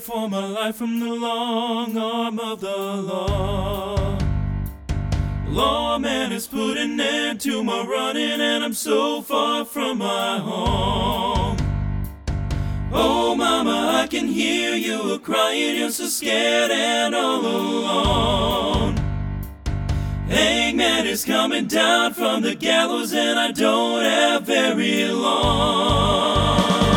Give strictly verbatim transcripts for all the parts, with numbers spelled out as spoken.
for my life from the long arm of the law. Lawman has put an end to my running, and I'm so far from my home. Oh mama, I can hear you crying, you're so scared and all alone. Hangman is coming down from the gallows, and I don't have very long.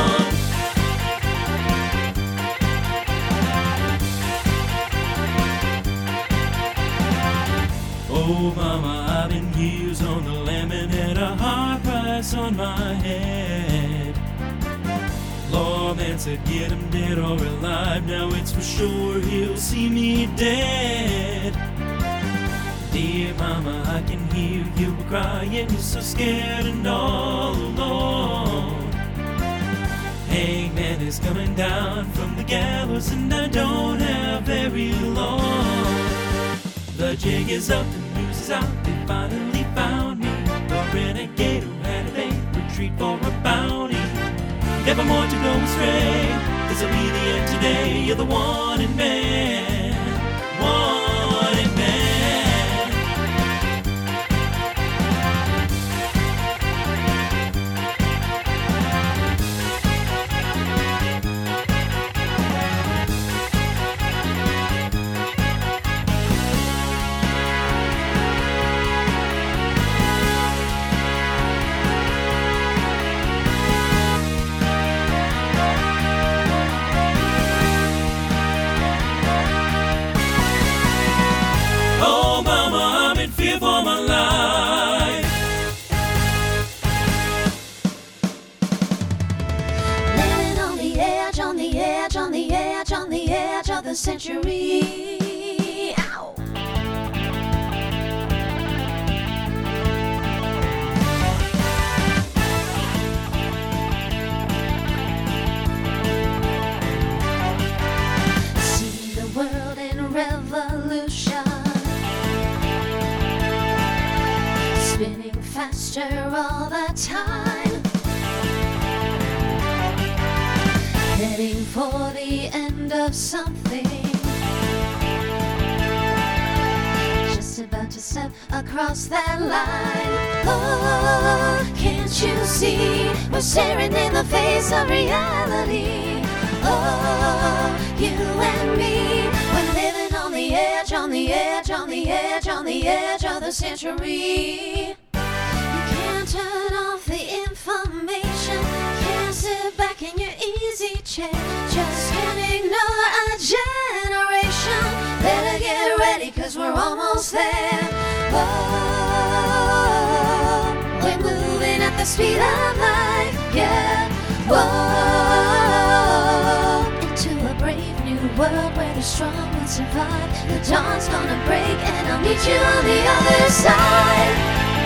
Oh mama, I've been years on the lam and had a high price on my head. Lawman said get him dead or alive, now it's for sure he'll see me dead. Dear mama, I can hear you crying, you're so scared and all alone. Hangman is coming down from the gallows, and I don't have very long. The jig is up, the news is out, they finally found me. A renegade who had a vain retreat for a bounty. Never more to go astray, this'll be the end today. You're the wanted man, wanted man. Fear for my life. Living on the edge, on the edge, on the edge, on the edge of the century. Ow. See the world in revolution, spinning faster all the time, heading for the end of something, just about to step across that line. Oh, can't you see we're staring in the face of reality? Oh, you and me, we're living on the edge, on the edge, on the edge, on the edge of the century. You can't turn off the information, can't sit back in your easy chair, just can't ignore our generation. Better get ready, cause we're almost there. Oh, we're moving at the speed of light, yeah. Whoa, into a brave new world where the strong will survive. The dawn's gonna break and I'll meet you on the other side.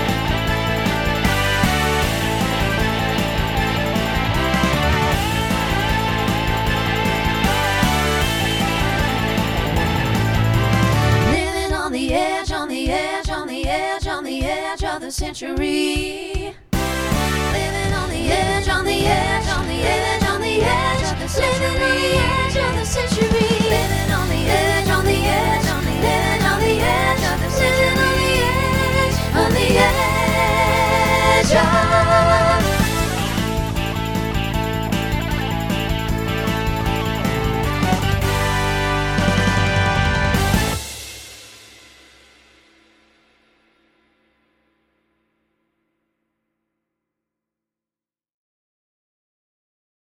Living on the edge, on the edge, on the edge, on the edge of the century. Living on the edge, on the edge, on the edge, on the edge of the century. Living on the edge of the century.